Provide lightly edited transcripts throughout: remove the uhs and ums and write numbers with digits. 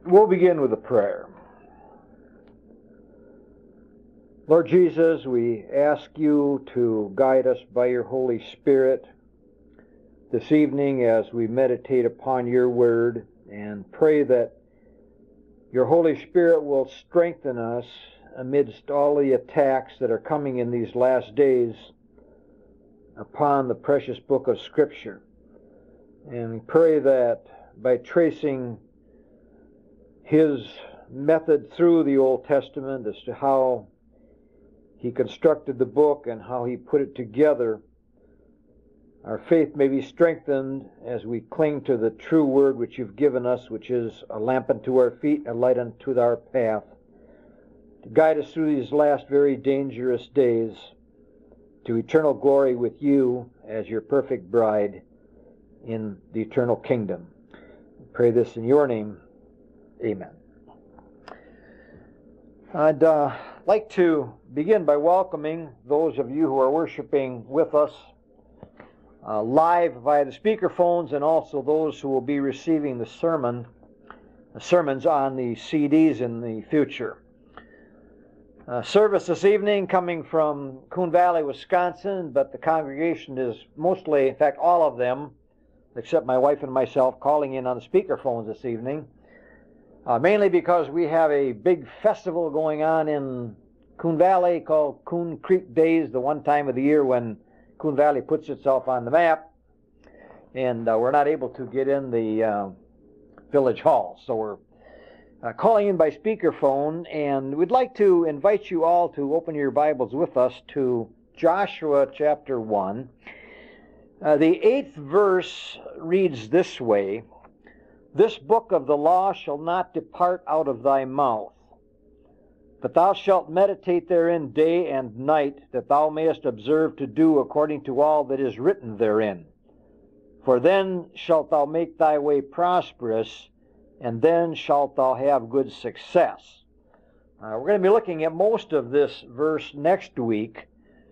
We'll begin with a prayer. Lord Jesus, we ask you to guide us by your Holy Spirit this evening as we meditate upon your word, and pray that your Holy Spirit will strengthen us amidst all the attacks that are coming in these last days upon the precious book of Scripture. And we pray that by tracing his method through the Old Testament as to how he constructed the book and how he put it together, our faith may be strengthened as we cling to the true word which you've given us, which is a lamp unto our feet, a light unto our path, to guide us through these last very dangerous days to eternal glory with you as your perfect bride in the eternal kingdom. I pray this in your name. Amen. I'd like to begin by welcoming those of you who are worshiping with us live via the speakerphones, and also those who will be receiving the sermons on the CDs in the future. Service this evening coming from Coon Valley, Wisconsin, but the congregation is mostly, in fact all of them, except my wife and myself, calling in on the speakerphones this evening. Mainly because we have a big festival going on in Coon Valley called Coon Creek Days, the one time of the year when Coon Valley puts itself on the map, and we're not able to get in the village hall. So we're calling in by speakerphone, and we'd like to invite you all to open your Bibles with us to Joshua chapter 1. The 8th verse reads this way: "This book of the law shall not depart out of thy mouth, but thou shalt meditate therein day and night, that thou mayest observe to do according to all that is written therein. For then shalt thou make thy way prosperous, and then shalt thou have good success." We're going to be looking at most of this verse next week.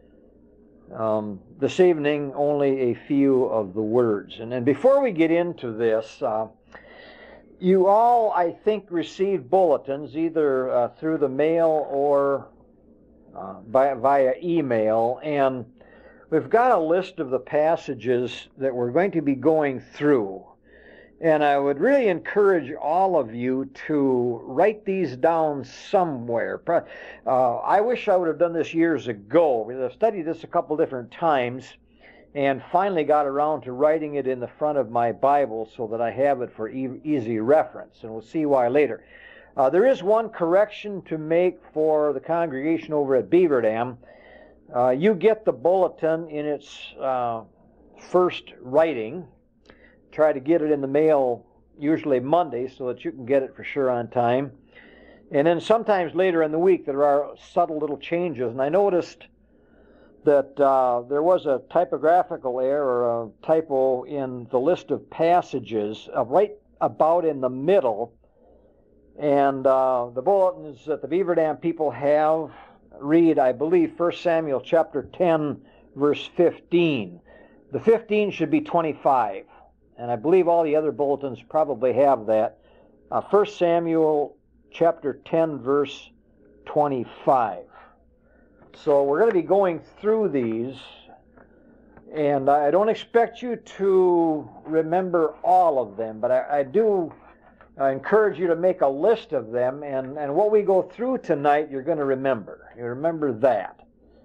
This evening, only a few of the words. And before we get into this, you all, I think, received bulletins either through the mail or via email, and we've got a list of the passages that we're going to be going through. And I would really encourage all of you to write these down somewhere. I wish I would have done this years ago, because I've studied this a couple different times and finally got around to writing it in the front of my Bible so that I have it for easy reference, and we'll see why later. There is one correction to make for the congregation over at Beaver Dam. You get the bulletin in its first writing. Try to get it in the mail usually Monday so that you can get it for sure on time. And then sometimes later in the week there are subtle little changes, and I noticed that there was a typographical error or a typo in the list of passages right about in the middle. And the bulletins that the Beaver Dam people have read, I believe, 1 Samuel chapter 10, verse 15. The 15 should be 25. And I believe all the other bulletins probably have that. 1 Samuel chapter 10, verse 25. So we're going to be going through these, and I don't expect you to remember all of them, but I do encourage you to make a list of them, and what we go through tonight you're going to remember. You remember that.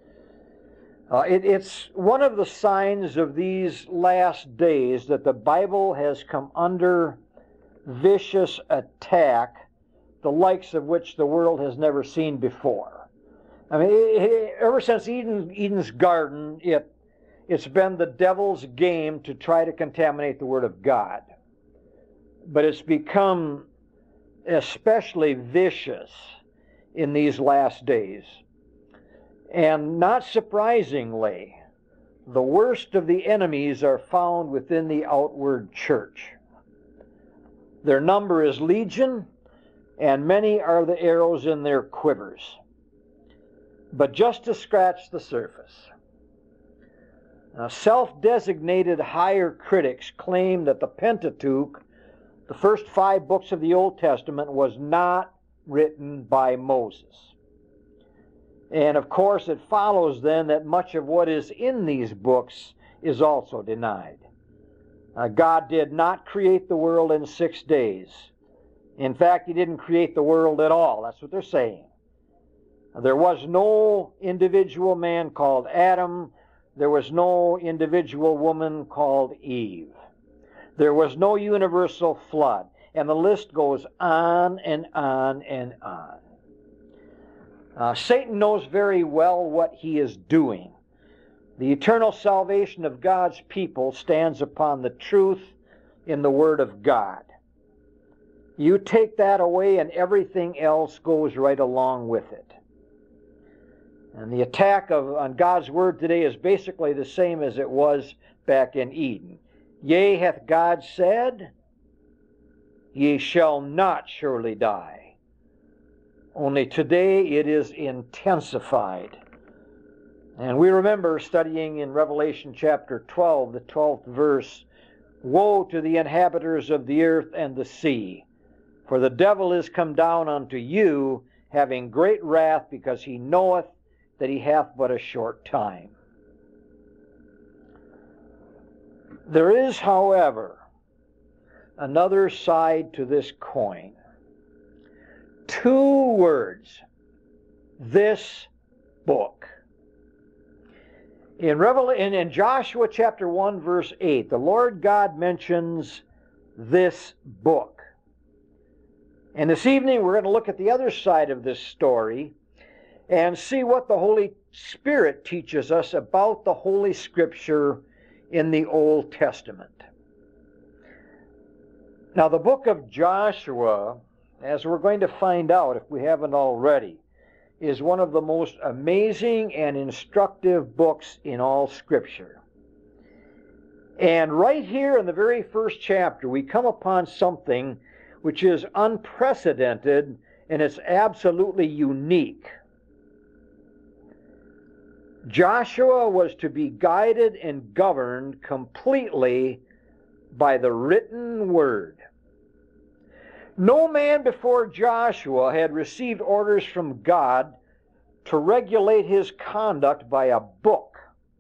It's one of the signs of these last days that the Bible has come under vicious attack, the likes of which the world has never seen before. I mean, ever since Eden's garden, it's been the devil's game to try to contaminate the Word of God. But it's become especially vicious in these last days. And not surprisingly, the worst of the enemies are found within the outward church. Their number is legion, and many are the arrows in their quivers. But just to scratch the surface, self-designated higher critics claim that the Pentateuch the first 5 books of the Old Testament, was not written by Moses. And of course it follows then that much of what is in these books is also denied. God did not create the world in 6 days. In fact, He didn't create the world at all. That's what they're saying. There was no individual man called Adam. There was no individual woman called Eve. There was no universal flood. And the list goes on and on and on. Satan knows very well what he is doing. The eternal salvation of God's people stands upon the truth in the Word of God. You take that away and everything else goes right along with it. And the attack on God's Word today is basically the same as it was back in Eden. Yea, hath God said, ye shall not surely die. Only today it is intensified. And we remember studying in Revelation chapter 12, the 12th verse, woe to the inhabitants of the earth and the sea, for the devil is come down unto you, having great wrath, because he knoweth that he hath but a short time. There is, however, another side to this coin. 2 words, this book. In Joshua chapter 1 verse 8, the Lord God mentions this book. And this evening we're going to look at the other side of this story and see what the Holy Spirit teaches us about the Holy Scripture in the Old Testament. Now, the book of Joshua, as we're going to find out if we haven't already, is one of the most amazing and instructive books in all Scripture. And right here in the very first chapter, we come upon something which is unprecedented and it's absolutely unique. Joshua was to be guided and governed completely by the written word. No man before Joshua had received orders from God to regulate his conduct by a book.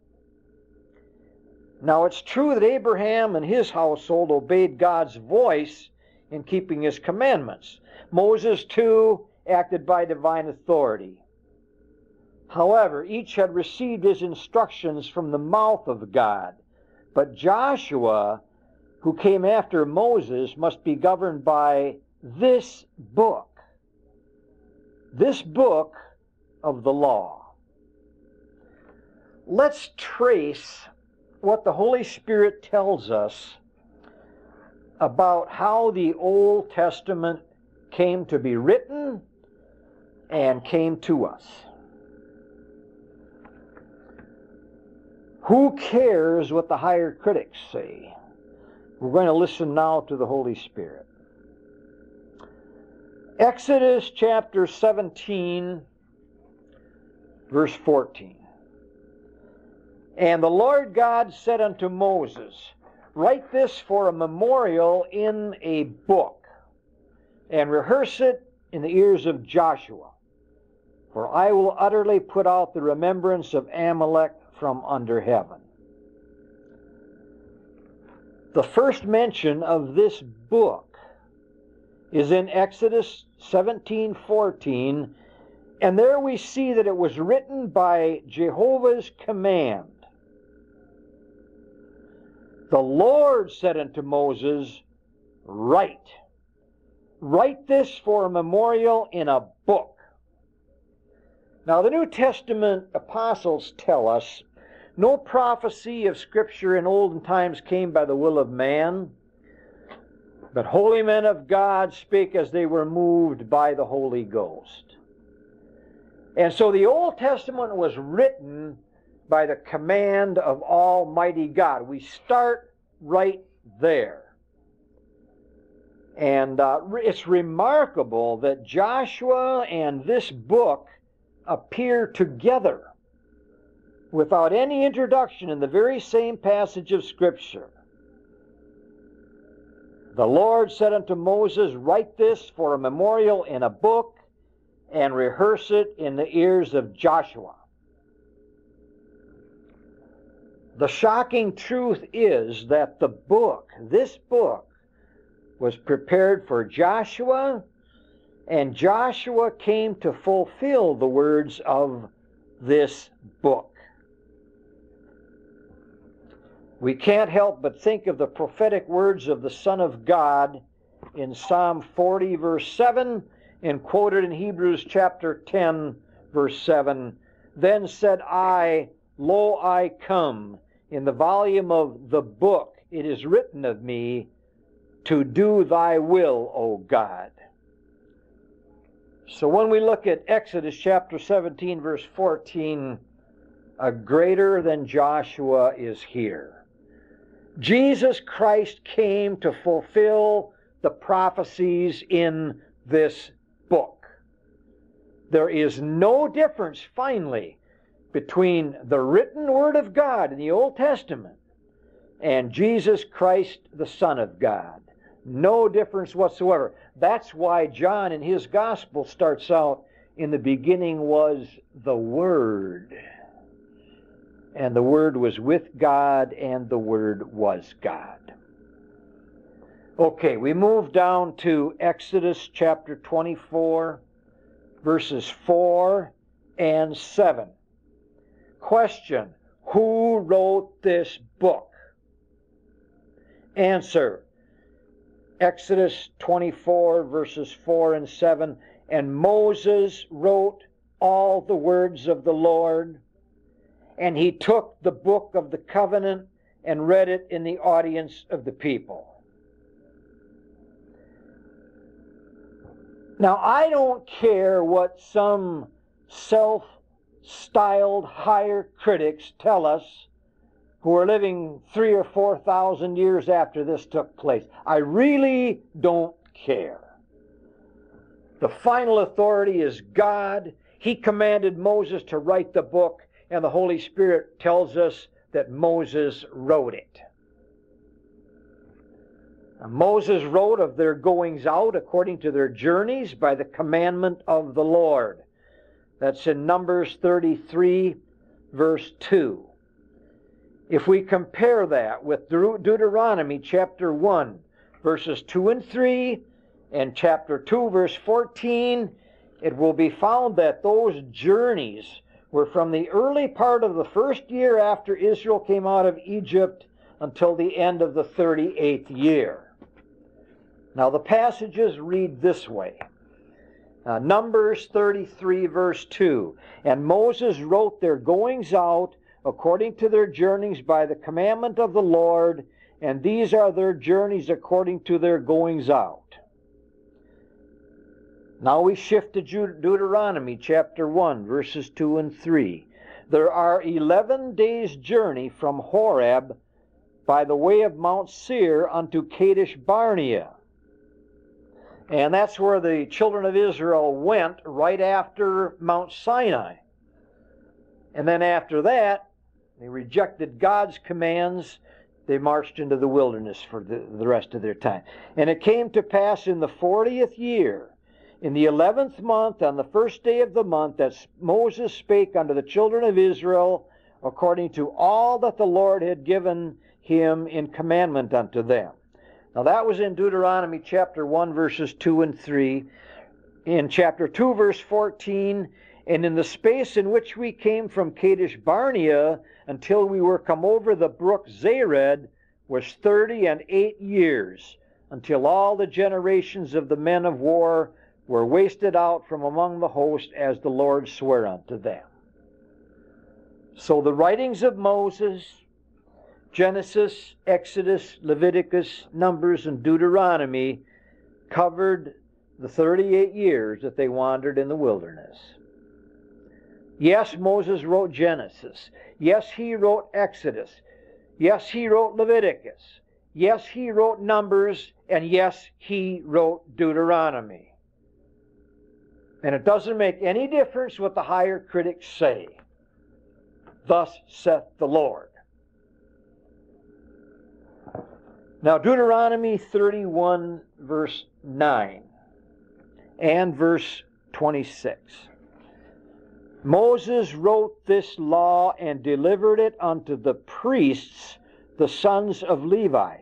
Now it's true that Abraham and his household obeyed God's voice in keeping His commandments. Moses, too, acted by divine authority. However, each had received his instructions from the mouth of God. But Joshua, who came after Moses, must be governed by this book of the law. Let's trace what the Holy Spirit tells us about how the Old Testament came to be written and came to us. Who cares what the higher critics say? We're going to listen now to the Holy Spirit. Exodus chapter 17, verse 14. And the Lord God said unto Moses, write this for a memorial in a book, and rehearse it in the ears of Joshua. For I will utterly put out the remembrance of Amalek from under heaven. The first mention of this book is in Exodus 17:14, and there we see that it was written by Jehovah's command. The Lord said unto Moses, write this for a memorial in a book. Now the New Testament apostles tell us no prophecy of Scripture in olden times came by the will of man, but holy men of God spake as they were moved by the Holy Ghost. And so the Old Testament was written by the command of Almighty God. We start right there. And it's remarkable that Joshua and this book appear together without any introduction in the very same passage of Scripture. The Lord said unto Moses, Write this for a memorial in a book, and rehearse it in the ears of Joshua. The shocking truth is that this book, was prepared for Joshua, and Joshua came to fulfill the words of this book. We can't help but think of the prophetic words of the Son of God in Psalm 40, verse 7, and quoted in Hebrews chapter 10, verse 7. Then said I, Lo, I come. In the volume of the book it is written of me, to do thy will, O God. So when we look at Exodus chapter 17, verse 14, a greater than Joshua is here. Jesus Christ came to fulfill the prophecies in this book. There is no difference, finally, between the written Word of God in the Old Testament and Jesus Christ, the Son of God. No difference whatsoever. That's why John in his Gospel starts out, in the beginning was the Word. And the Word was with God, and the Word was God. Okay, we move down to Exodus chapter 24, verses 4 and 7. Question: who wrote this book? Answer: Exodus 24, verses 4 and 7. And Moses wrote all the words of the Lord, and he took the book of the covenant and read it in the audience of the people. Now, I don't care what some self-styled higher critics tell us who are living 3,000 or 4,000 years after this took place. I really don't care. The final authority is God. He commanded Moses to write the book, and the Holy Spirit tells us that Moses wrote it. Now, Moses wrote of their goings out according to their journeys by the commandment of the Lord. That's in Numbers 33, verse 2. If we compare that with Deuteronomy chapter 1, verses 2 and 3, and chapter 2, verse 14, it will be found that those journeys were from the early part of the first year after Israel came out of Egypt until the end of the 38th year. Now the passages read this way. Numbers 33, verse 2. And Moses wrote their goings out according to their journeys by the commandment of the Lord, and these are their journeys according to their goings out. Now we shift to Deuteronomy chapter 1, verses 2 and 3. There are 11 days' journey from Horeb by the way of Mount Seir unto Kadesh Barnea. And that's where the children of Israel went right after Mount Sinai. And then after that, they rejected God's commands. They marched into the wilderness for the rest of their time. And it came to pass in the 40th year, in the 11th month, on the first day of the month, that Moses spake unto the children of Israel according to all that the Lord had given him in commandment unto them. Now that was in Deuteronomy chapter 1, verses 2 and 3. In chapter 2, verse 14, and in the space in which we came from Kadesh Barnea until we were come over the brook Zered was 38 years, until all the generations of the men of war were wasted out from among the host, as the Lord sware unto them. So the writings of Moses, Genesis, Exodus, Leviticus, Numbers, and Deuteronomy covered the 38 years that they wandered in the wilderness. Yes, Moses wrote Genesis. Yes, he wrote Exodus. Yes, he wrote Leviticus. Yes, he wrote Numbers. And yes, he wrote Deuteronomy. And it doesn't make any difference what the higher critics say. Thus saith the Lord. Now, Deuteronomy 31, verse 9 and verse 26. Moses wrote this law and delivered it unto the priests, the sons of Levi.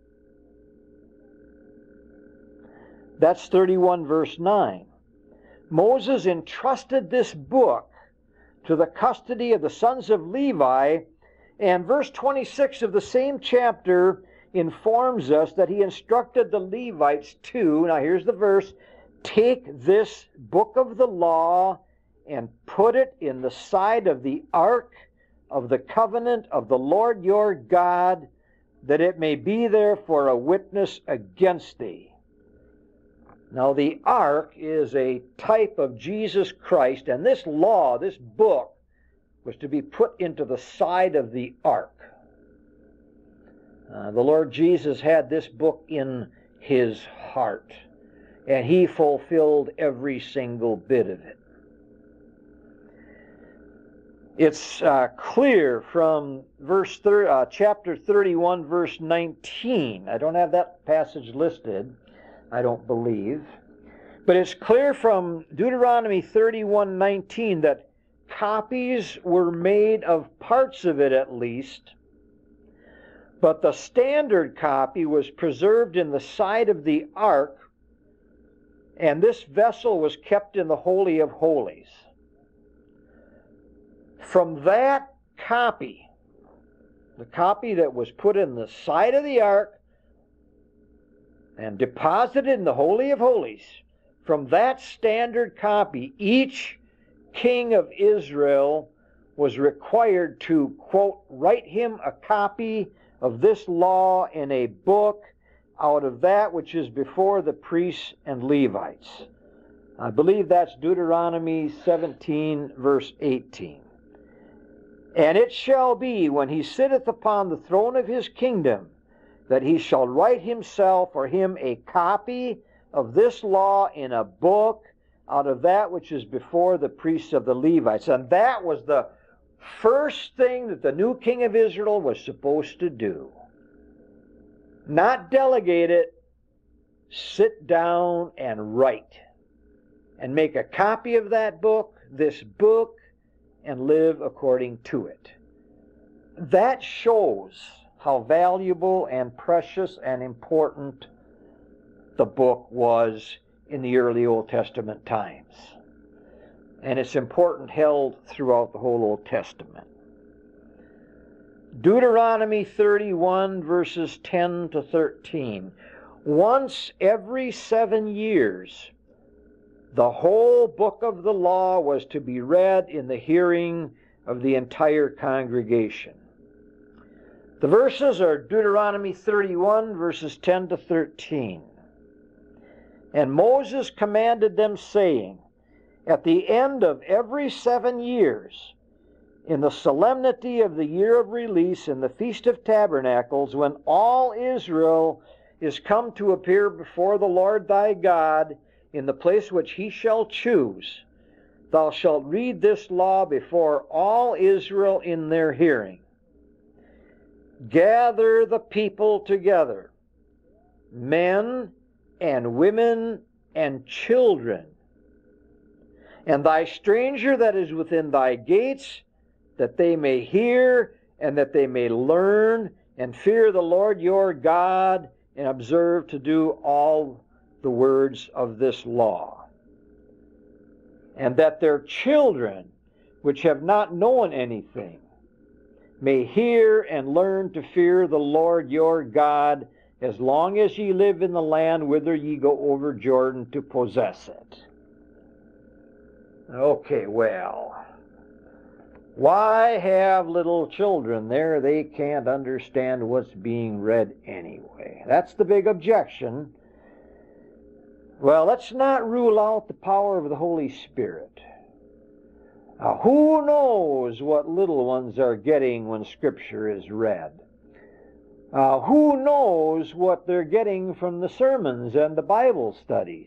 That's 31, verse 9. Moses entrusted this book to the custody of the sons of Levi, and verse 26 of the same chapter informs us that he instructed the Levites to, now here's the verse, take this book of the law and put it in the side of the ark of the covenant of the Lord your God, that it may be there for a witness against thee. Now the ark is a type of Jesus Christ, and this law, this book, was to be put into the side of the ark. The Lord Jesus had this book in his heart, and he fulfilled every single bit of it. It's clear from chapter 31, verse 19. I don't have that passage listed, I don't believe. But it's clear from Deuteronomy 31:19 that copies were made of parts of it at least, but the standard copy was preserved in the side of the ark, and this vessel was kept in the Holy of Holies. From that copy, the copy that was put in the side of the ark and deposited in the Holy of Holies, from that standard copy, each king of Israel was required to, quote, write him a copy of this law in a book out of that which is before the priests and Levites. I believe that's Deuteronomy 17, verse 18. And it shall be, when he sitteth upon the throne of his kingdom, that he shall write himself or him a copy of this law in a book out of that which is before the priests of the Levites. And that was the first thing that the new king of Israel was supposed to do. Not delegate it, sit down and write. And make a copy of that book, this book, and live according to it. That shows how valuable and precious and important the book was in the early Old Testament times. And it's important held throughout the whole Old Testament. Deuteronomy 31, verses 10 to 13. Once every 7 years, the whole book of the law was to be read in the hearing of the entire congregation. The verses are Deuteronomy 31, verses 10 to 13. And Moses commanded them, saying, at the end of every 7 years, in the solemnity of the year of release, in the Feast of Tabernacles, when all Israel is come to appear before the Lord thy God, in the place which he shall choose, thou shalt read this law before all Israel in their hearing. Gather the people together, men and women and children, and thy stranger that is within thy gates, that they may hear and that they may learn and fear the Lord your God and observe to do all the words of this law. And that their children, which have not known anything, may hear and learn to fear the Lord your God as long as ye live in the land whither ye go over Jordan to possess it. Okay, well, why have little children there? They can't understand what's being read anyway. That's the big objection. Well, let's not rule out the power of the Holy Spirit. Who knows what little ones are getting when Scripture is read? Who knows what they're getting from the sermons and the Bible studies?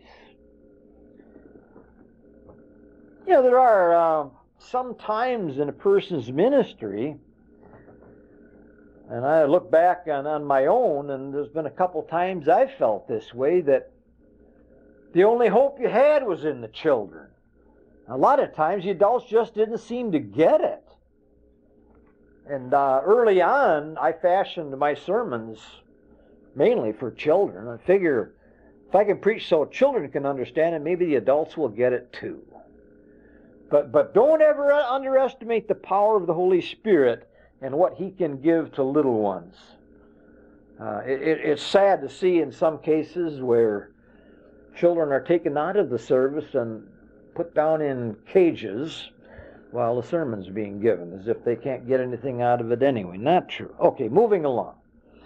You know, there are some times in a person's ministry And I look back on my own, and there's been a couple times I've felt this way, that the only hope you had was in the children. A lot of times the adults just didn't seem to get it. And early on, I fashioned my sermons mainly for children. I figure if I can preach so children can understand it, maybe the adults will get it too. But don't ever underestimate the power of the Holy Spirit and what He can give to little ones. It's sad to see in some cases where children are taken out of the service and put down in cages while the sermon's being given, as if they can't get anything out of it anyway. Not true. Okay, moving along.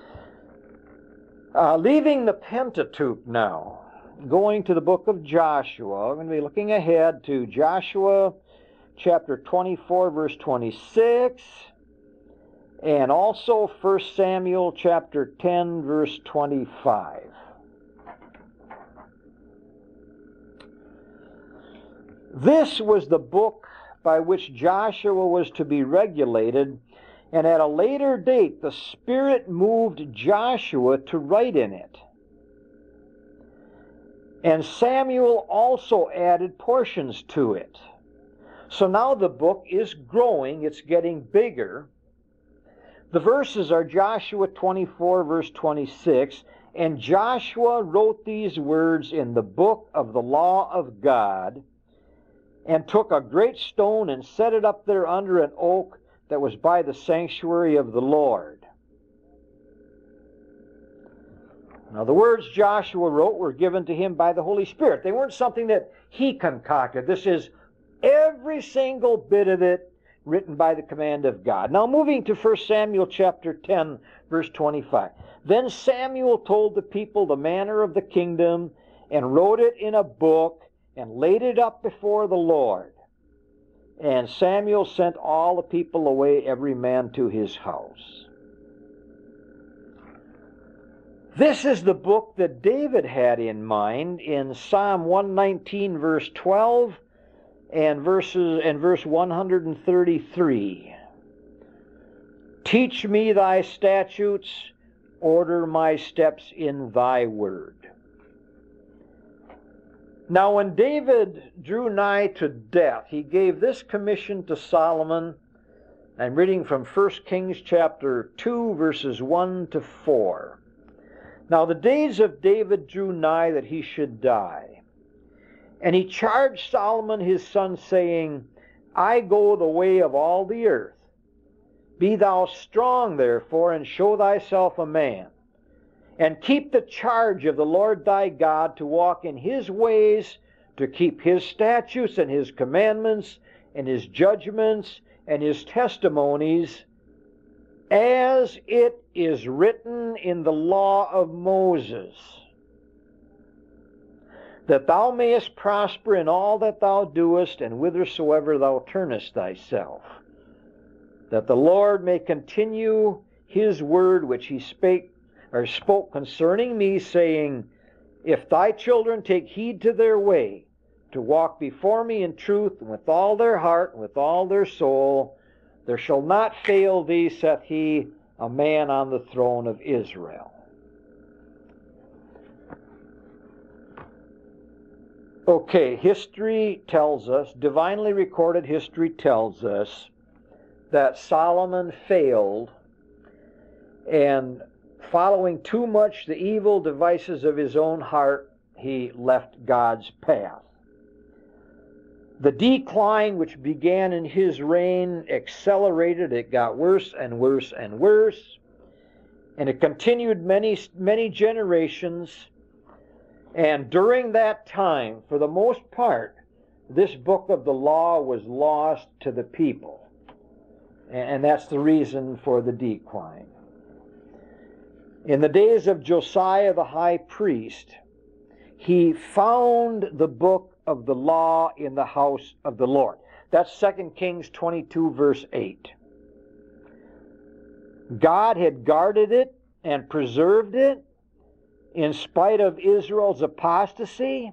Leaving the Pentateuch now, going to the book of Joshua. We're going to be looking ahead to Joshua chapter 24, verse 26, and also 1 Samuel chapter 10, verse 25. This was the book by which Joshua was to be regulated, and at a later date the Spirit moved Joshua to write in it. And Samuel also added portions to it. So now the book is growing, it's getting bigger. The verses are Joshua 24, verse 26, and Joshua wrote these words in the book of the law of God, and took a great stone and set it up there under an oak that was by the sanctuary of the Lord. Now the words Joshua wrote were given to him by the Holy Spirit. They weren't something that he concocted. This is every single bit of it written by the command of God. Now moving to 1 Samuel chapter 10, verse 25. Then Samuel told the people the manner of the kingdom, and wrote it in a book, and laid it up before the Lord. And Samuel sent all the people away, every man to his house. This is the book that David had in mind in Psalm 119, verse 12, and verse 133. Teach me thy statutes, order my steps in thy word. Now when David drew nigh to death, he gave this commission to Solomon. I'm reading from 1 Kings chapter 2, verses 1 to 4. Now the days of David drew nigh that he should die. And he charged Solomon his son, saying, I go the way of all the earth. Be thou strong, therefore, and show thyself a man. And keep the charge of the Lord thy God, to walk in his ways, to keep his statutes and his commandments and his judgments and his testimonies, as it is written in the law of Moses, that thou mayest prosper in all that thou doest, and whithersoever thou turnest thyself, that the Lord may continue his word which he spoke concerning me, saying, If thy children take heed to their way, to walk before me in truth, and with all their heart, and with all their soul, there shall not fail thee, saith he, a man on the throne of Israel. Okay, history tells us, divinely recorded history tells us, that Solomon failed, and following too much the evil devices of his own heart, he left God's path. The decline which began in his reign accelerated. It got worse and worse and worse. And it continued many generations. And during that time, for the most part, this book of the law was lost to the people. And that's the reason for the decline. In the days of Josiah the high priest, he found the book of the law in the house of the Lord. That's 2 Kings 22, verse 8. God had guarded it and preserved it in spite of Israel's apostasy.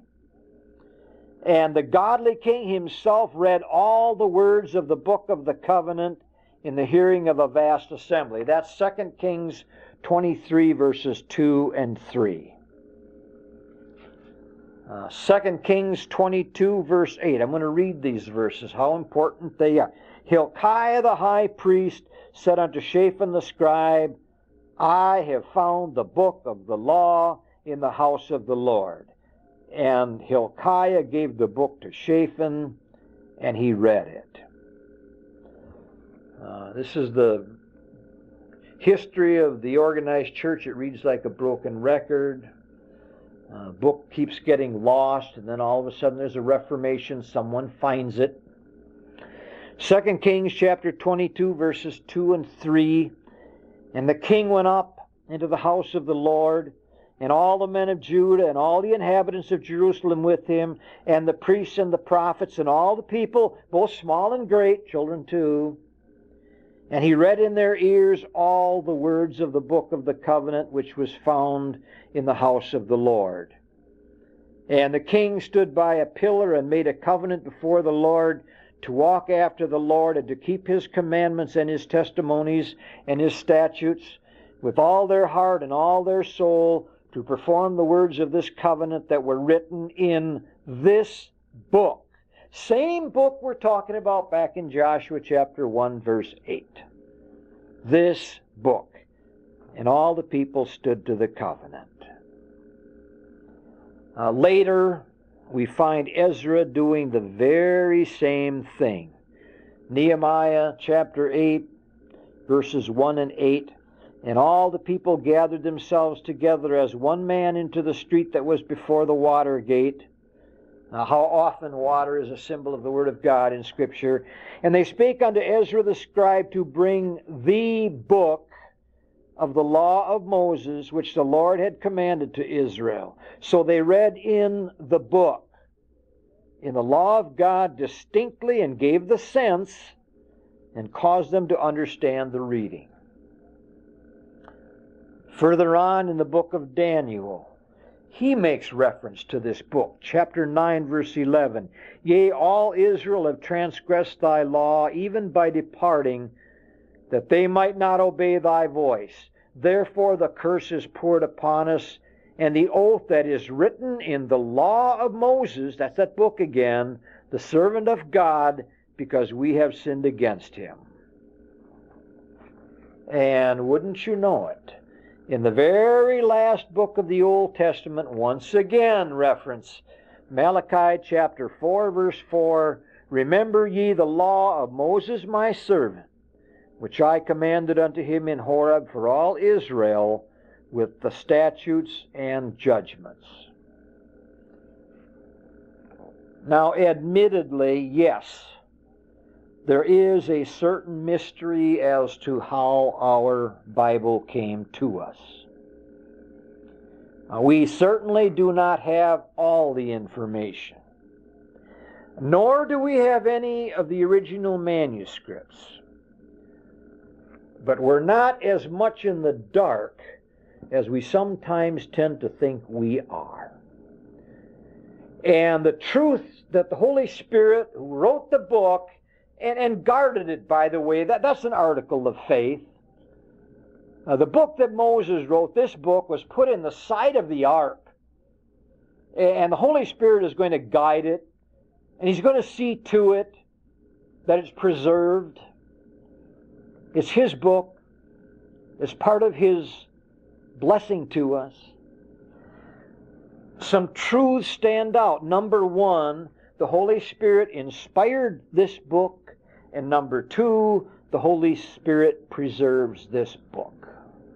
And the godly king himself read all the words of the book of the covenant in the hearing of a vast assembly. That's 2 Kings 23, verses 2 and 3. 2 Kings 22, verse 8. I'm going to read these verses, how important they are. Hilkiah the high priest said unto Shaphan the scribe, I have found the book of the law in the house of the Lord. And Hilkiah gave the book to Shaphan, and he read it. This is the history of the organized church. It reads like a broken record. Book keeps getting lost, and then all of a sudden there's a reformation. Someone finds it. 2 Kings chapter 22, verses 2 and 3. And the king went up into the house of the Lord, and all the men of Judah, and all the inhabitants of Jerusalem with him, and the priests and the prophets, and all the people, both small and great, children too. And he read in their ears all the words of the book of the covenant, which was found in the house of the Lord. And the king stood by a pillar and made a covenant before the Lord to walk after the Lord and to keep his commandments and his testimonies and his statutes with all their heart and all their soul, to perform the words of this covenant that were written in this book. Same book we're talking about back in Joshua chapter 1, verse 8. This book. And all the people stood to the covenant. Later, we find Ezra doing the very same thing. Nehemiah chapter 8, verses 1 and 8. And all the people gathered themselves together as one man into the street that was before the water gate. Now, how often water is a symbol of the Word of God in Scripture. And they spake unto Ezra the scribe to bring the book of the law of Moses, which the Lord had commanded to Israel. So they read in the book, in the law of God distinctly, and gave the sense and caused them to understand the reading. Further on in the book of Daniel, he makes reference to this book. Chapter 9, verse 11. Yea, all Israel have transgressed thy law, even by departing, that they might not obey thy voice. Therefore the curse is poured upon us, and the oath that is written in the law of Moses, that's that book again, the servant of God, because we have sinned against him. And wouldn't you know it, in the very last book of the Old Testament, once again reference Malachi chapter 4, verse 4, Remember ye the law of Moses my servant, which I commanded unto him in Horeb for all Israel, with the statutes and judgments. Now, admittedly, yes, there is a certain mystery as to how our Bible came to us. We certainly do not have all the information, nor do we have any of the original manuscripts. But we're not as much in the dark as we sometimes tend to think we are. And the truth that the Holy Spirit, who wrote the book, and guarded it, by the way, that's an article of faith. The book that Moses wrote, this book, was put in the side of the ark. And the Holy Spirit is going to guide it. And He's going to see to it that it's preserved. It's His book. It's part of His blessing to us. Some truths stand out. Number one, the Holy Spirit inspired this book. And number two, the Holy Spirit preserves this book.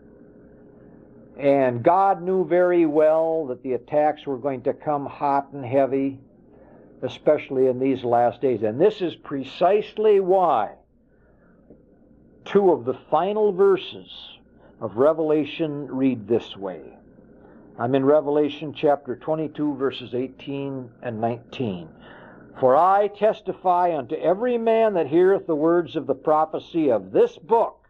And God knew very well that the attacks were going to come hot and heavy, especially in these last days. And this is precisely why two of the final verses of Revelation read this way. I'm in Revelation chapter 22, verses 18 and 19. For I testify unto every man that heareth the words of the prophecy of this book.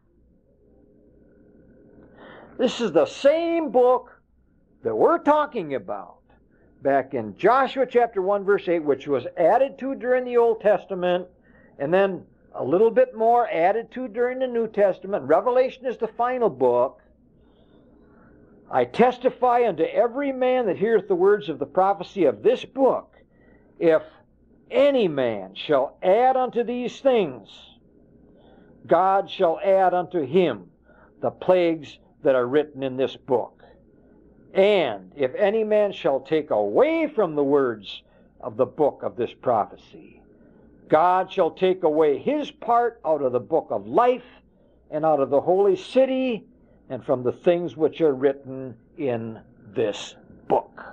This is the same book that we're talking about back in Joshua chapter 1, verse 8, which was added to during the Old Testament and then a little bit more added to during the New Testament. Revelation is the final book. I testify unto every man that heareth the words of the prophecy of this book, if any man shall add unto these things, God shall add unto him the plagues that are written in this book. And if any man shall take away from the words of the book of this prophecy, God shall take away his part out of the book of life and out of the holy city and from the things which are written in this book.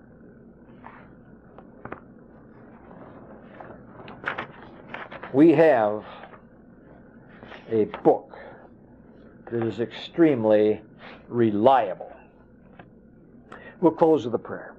We have a book that is extremely reliable. We'll close with a prayer.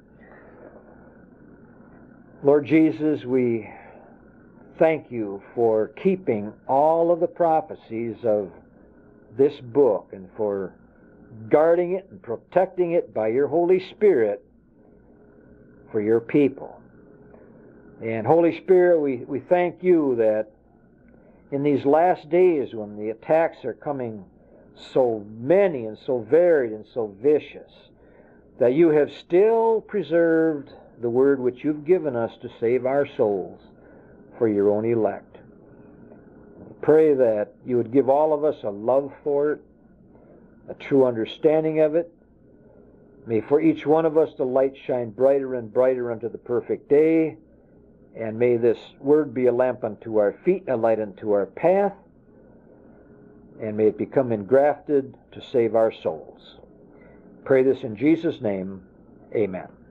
Lord Jesus, we thank you for keeping all of the prophecies of this book and for guarding it and protecting it by your Holy Spirit for your people. And Holy Spirit, we thank you that in these last days when the attacks are coming so many and so varied and so vicious, that you have still preserved the word which you've given us to save our souls for your own elect. Pray that you would give all of us a love for it, a true understanding of it. May for each one of us the light shine brighter and brighter unto the perfect day, and may this word be a lamp unto our feet and a light unto our path, and may it become engrafted to save our souls. Pray this in Jesus' name. Amen.